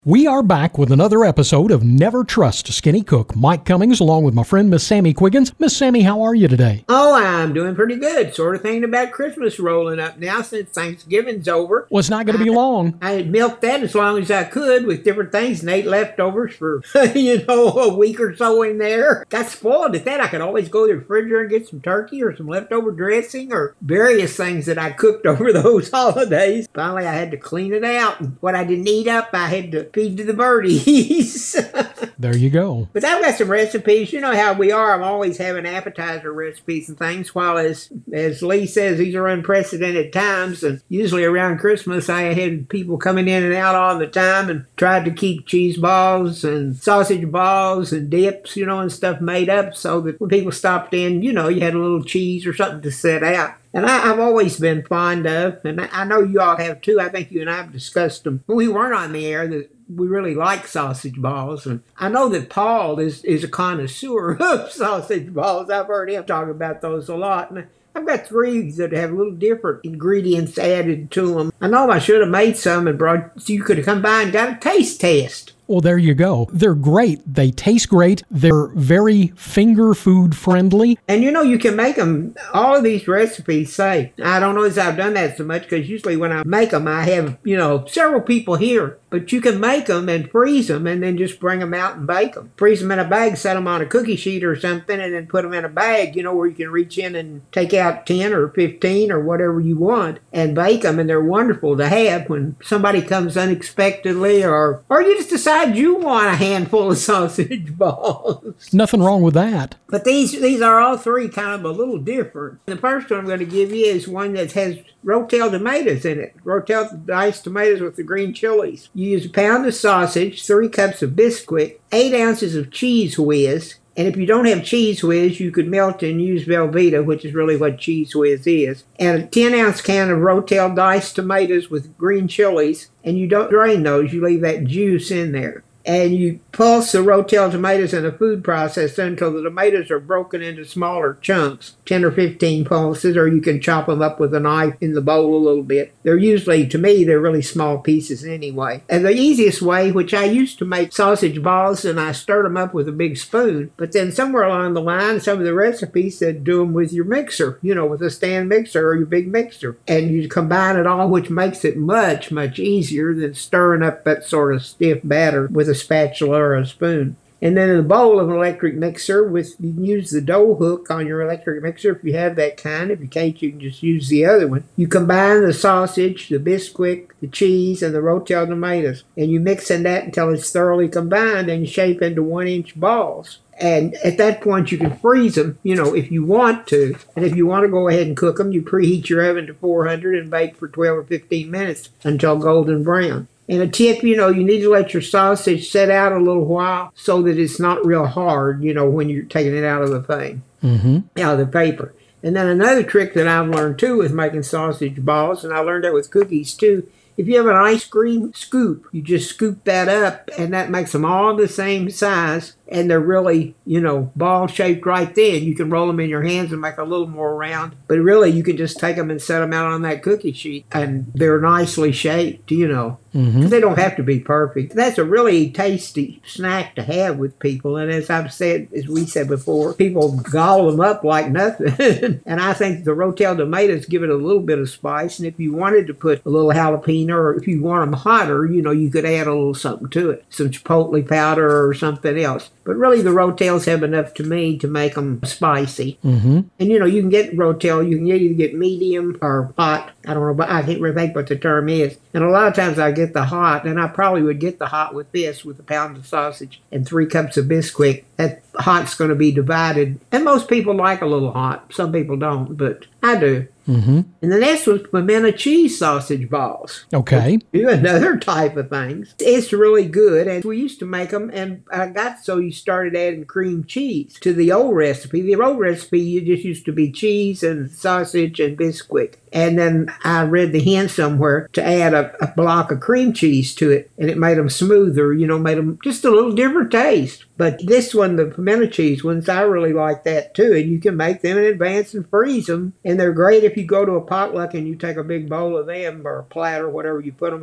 We are back with another episode of Never Trust a Skinny Cook. Mike Cummings along with my friend Miss Sammy Quiggins. Miss Sammy, how are you today? Oh, I'm doing pretty good. Sort of thinking about Christmas rolling up now since Thanksgiving's over. Well, it's not going to be long. I had milked that as long as I could with different things and ate leftovers for, a week or so in there. Got spoiled at that. I could always go to the refrigerator and get some turkey or some leftover dressing or various things that I cooked over those holidays. Finally, I had to clean it out. And what I didn't eat up, I had to feed to the birdies. There you go. But I've got some recipes. You know how we are. I'm always having appetizer recipes and things, while as Lee says, these are unprecedented times. And usually around Christmas, I had people coming in and out all the time and tried to keep cheese balls and sausage balls and dips, and stuff made up so that when people stopped in, you had a little cheese or something to set out. And I've always been fond of, and I know you all have too. I think you and I have discussed them when we weren't on the air, that we really like sausage balls. And I know that Paul is a connoisseur of sausage balls. I've heard him talk about those a lot. And I've got three that have a little different ingredients added to them. I know I should have made some and brought, so you could have come by and got a taste test. Well, there you go. They're great. They taste great. They're very finger food friendly. And you can make them, all of these recipes say, I don't know as I've done that so much because usually when I make them, I have, several people here. But you can make them and freeze them and then just bring them out and bake them. Freeze them in a bag, set them on a cookie sheet or something, and then put them in a bag, where you can reach in and take out 10 or 15 or whatever you want and bake them. And they're wonderful to have when somebody comes unexpectedly or you just decide you want a handful of sausage balls. Nothing wrong with that. But these are all three kind of a little different. The first one I'm going to give you is one that has Rotel tomatoes in it. Rotel diced tomatoes with the green chilies. You use a pound of sausage, 3 cups of Bisquick, 8 ounces of Cheese Whiz. And if you don't have Cheese Whiz, you could melt and use Velveeta, which is really what Cheese Whiz is. And a 10-ounce can of Rotel diced tomatoes with green chilies. And you don't drain those. You leave that juice in there. And you pulse the Rotel tomatoes in a food processor until the tomatoes are broken into smaller chunks, 10 or 15 pulses, or you can chop them up with a knife in the bowl a little bit. They're usually, to me, they're really small pieces anyway. And the easiest way, which I used to make sausage balls, and I stirred them up with a big spoon, but then somewhere along the line, some of the recipes said do them with your mixer, with a stand mixer or your big mixer. And you combine it all, which makes it much, much easier than stirring up that sort of stiff batter with a spatula or a spoon. And then in a bowl of an electric mixer, you can use the dough hook on your electric mixer if you have that kind. If you can't, you can just use the other one. You combine the sausage, the Bisquick, the cheese, and the Rotel tomatoes. And you mix in that until it's thoroughly combined and shape into 1-inch balls. And at that point, you can freeze them, if you want to. And if you want to go ahead and cook them, you preheat your oven to 400 and bake for 12 or 15 minutes until golden brown. And a tip, you need to let your sausage set out a little while so that it's not real hard, when you're taking it out of the thing, out of the paper. And then another trick that I've learned, too, is making sausage balls, and I learned that with cookies, too. If you have an ice cream scoop, you just scoop that up, and that makes them all the same size, and they're really, ball-shaped right then. You can roll them in your hands and make a little more round, but really you can just take them and set them out on that cookie sheet, and they're nicely shaped, They don't have to be perfect. That's a really tasty snack to have with people, and as we said before, people gobble them up like nothing. And I think the Rotel tomatoes give it a little bit of spice, and if you wanted to put a little jalapeno, or if you want them hotter, you could add a little something to it, some chipotle powder or something else. But really, the Rotels have enough to me to make them spicy. And, you can get Rotel, you can either get medium or hot. I don't know, but I can't really think what the term is. And a lot of times I get the hot, and I probably would get the hot with a pound of sausage and 3 cups of Bisquick. That hot's going to be divided. And most people like a little hot. Some people don't, but I do. And the next one's pimento cheese sausage balls. Okay. Another type of things. It's really good, and we used to make them, and I got so you started adding cream cheese to the old recipe. The old recipe, you just used to be cheese and sausage and Bisquick. And then I read the hint somewhere to add a block of cream cheese to it, and it made them smoother, made them just a little different taste. But this one, the pimento cheese ones, I really like that too. And you can make them in advance and freeze them. And they're great if you go to a potluck and you take a big bowl of them or a platter, whatever you put them on.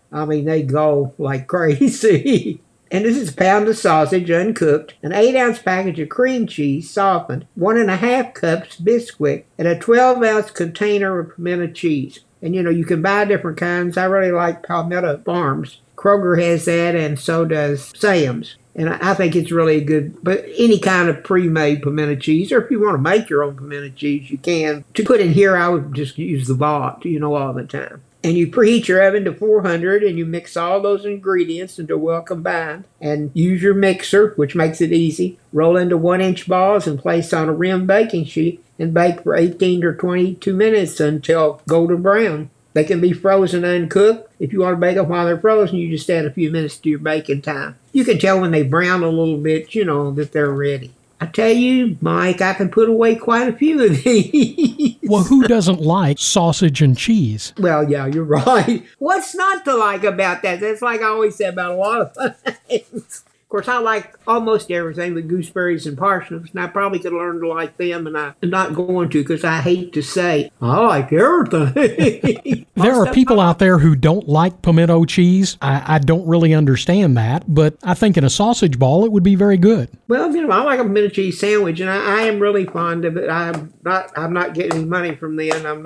I mean, they go like crazy. And this is a pound of sausage, uncooked, an 8-ounce package of cream cheese, softened, 1.5 cups Bisquick, and a 12-ounce container of pimento cheese. And, you can buy different kinds. I really like Palmetto Farms. Kroger has that, and so does Sam's. And I think it's really good. But any kind of pre-made pimento cheese, or if you want to make your own pimento cheese, you can. To put in here, I would just use the Vought, all the time. And you preheat your oven to 400 and you mix all those ingredients until well combined. And use your mixer, which makes it easy. Roll into 1-inch balls and place on a rim baking sheet and bake for 18 to 22 minutes until golden brown. They can be frozen uncooked. If you want to bake them while they're frozen, you just add a few minutes to your baking time. You can tell when they brown a little bit, that they're ready. I tell you, Mike, I can put away quite a few of these. Well, who doesn't like sausage and cheese? Well, yeah, you're right. What's not to like about that? That's like I always say about a lot of things. Of course, I like almost everything with gooseberries and parsnips, and I probably could learn to like them, and I'm not going to because I hate to say, I like everything. There are people out there who don't like pimento cheese. I don't really understand that, but I think in a sausage ball it would be very good. Well, I like a pimento cheese sandwich, and I am really fond of it. I'm not getting any money from them.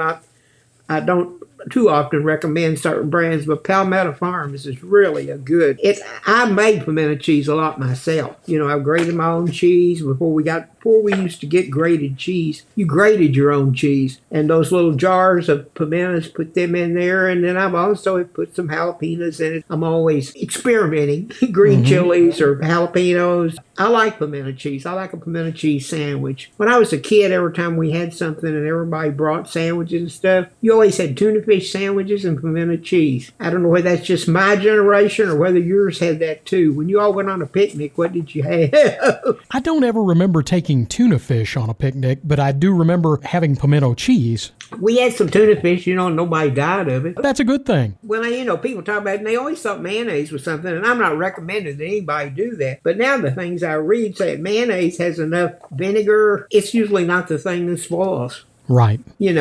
I don't too often recommend certain brands, but Palmetto Farms is really a good. I made pimento cheese a lot myself. I grated my own cheese before we used to get grated cheese. You grated your own cheese, and those little jars of pimentos, put them in there, and then I've also put some jalapenos in it. I'm always experimenting, green chilies or jalapenos. I like pimento cheese. I like a pimento cheese sandwich. When I was a kid, every time we had something and everybody brought sandwiches and stuff, you always had tuna fish sandwiches and pimento cheese. I don't know whether that's just my generation or whether yours had that too. When you all went on a picnic, what did you have? I don't ever remember taking tuna fish on a picnic, but I do remember having pimento cheese. We had some tuna fish, nobody died of it. That's a good thing. Well, people talk about it, and they always thought mayonnaise was something, and I'm not recommending that anybody do that. But now the things I read say mayonnaise has enough vinegar. It's usually not the thing that spoils. Right.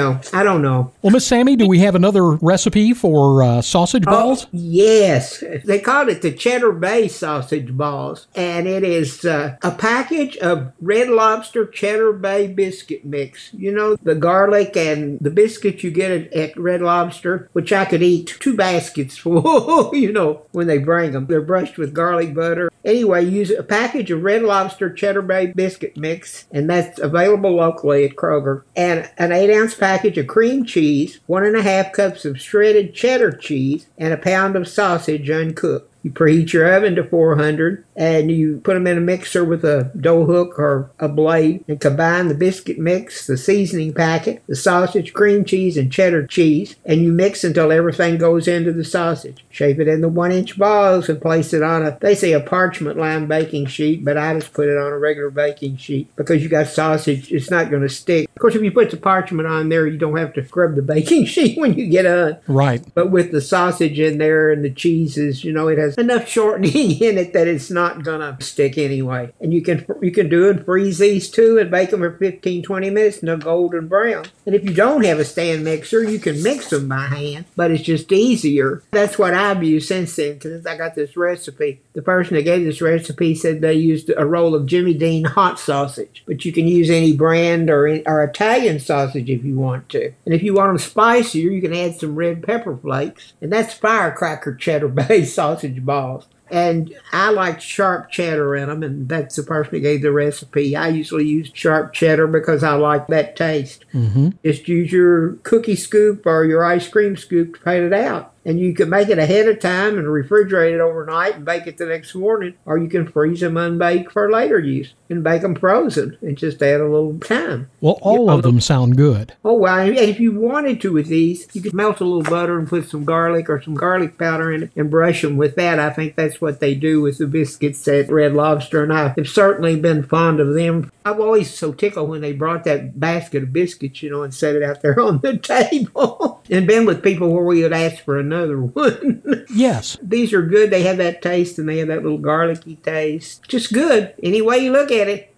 I don't know. Well, Miss Sammy, do we have another recipe for sausage balls? Oh, yes. They called it the Cheddar Bay sausage balls. And it is a package of Red Lobster Cheddar Bay biscuit mix. The garlic and the biscuits you get at Red Lobster, which I could eat 2 baskets for, when they bring them. They're brushed with garlic butter. Anyway, use a package of Red Lobster Cheddar Bay biscuit mix, and that's available locally at Kroger. And an 8-ounce package of cream cheese, 1.5 cups of shredded cheddar cheese, and a pound of sausage uncooked. You preheat your oven to 400, and you put them in a mixer with a dough hook or a blade, and combine the biscuit mix, the seasoning packet, the sausage, cream cheese, and cheddar cheese, and you mix until everything goes into the sausage. Shape it into 1-inch balls and place it on they say a parchment lined baking sheet, but I just put it on a regular baking sheet because you got sausage, it's not going to stick. Of course, if you put the parchment on there, you don't have to scrub the baking sheet when you get on. Right. But with the sausage in there and the cheeses, it has enough shortening in it that it's not gonna stick anyway. And you can do it, freeze these too, and bake them for 15-20 minutes until golden brown. And if you don't have a stand mixer, you can mix them by hand, but it's just easier. That's what I've used since then, because I got this recipe. The person that gave this recipe said they used a roll of Jimmy Dean hot sausage, but you can use any brand or Italian sausage if you want to. And if you want them spicier, you can add some red pepper flakes, and that's firecracker Cheddar Bay sausage balls. And I like sharp cheddar in them, and that's the person that gave the recipe. I usually use sharp cheddar because I like that taste. Just use your cookie scoop or your ice cream scoop to pat it out. And you can make it ahead of time and refrigerate it overnight and bake it the next morning. Or you can freeze them unbaked for later use and bake them frozen and just add a little time. Well, all of them sound good. Oh, well, and if you wanted to with these, you could melt a little butter and put some garlic or some garlic powder in it and brush them with that. I think that's what they do with the biscuits at Red Lobster, and I have certainly been fond of them. I'm always so tickled when they brought that basket of biscuits, and set it out there on the table. And been with people where we would ask for another one. Yes. These are good. They have that taste, and they have that little garlicky taste. Just good. Any way you look at it.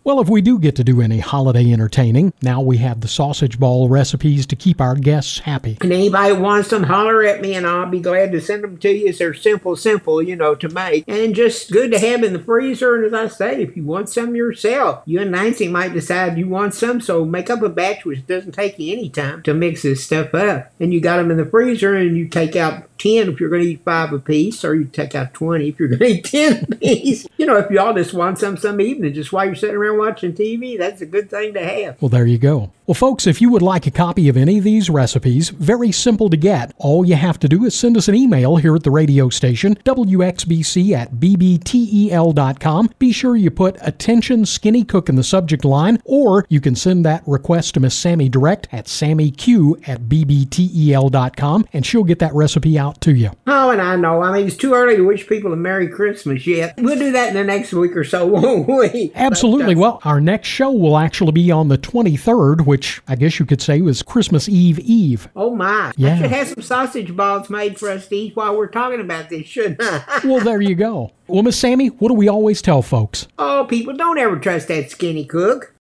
Well, if we do get to do any holiday entertaining, now we have the sausage ball recipes to keep our guests happy. And anybody wants them, holler at me and I'll be glad to send them to you. They're simple, to make. And just good to have in the freezer. And as I say, if you want some yourself, you and Nancy might decide you want some. So make up a batch which doesn't take you any time to mix this stuff up. And you got them in the freezer and you take out 10 if you're going to eat 5 apiece, or you take out 20 if you're going to eat 10 apiece. If you all just want some evening, just while you're sitting around watching TV, that's a good thing to have. Well, there you go. Well, folks, if you would like a copy of any of these recipes, very simple to get. All you have to do is send us an email here at the radio station, wxbc@bbtel.com. Be sure you put "Attention Skinny Cook" in the subject line, or you can send that request to Miss Sammy direct at sammyq@bbtel.com, and she'll get that recipe out to you. Oh, and I know. It's too early to wish people a Merry Christmas yet. We'll do that in the next week or so, won't we? Absolutely. Well, our next show will actually be on the 23rd, which I guess you could say was Christmas Eve. Oh, my. Yeah. I should have some sausage balls made for us to eat while we're talking about this, shouldn't I? Well, there you go. Well, Miss Sammy, what do we always tell folks? Oh, people, don't ever trust that skinny cook.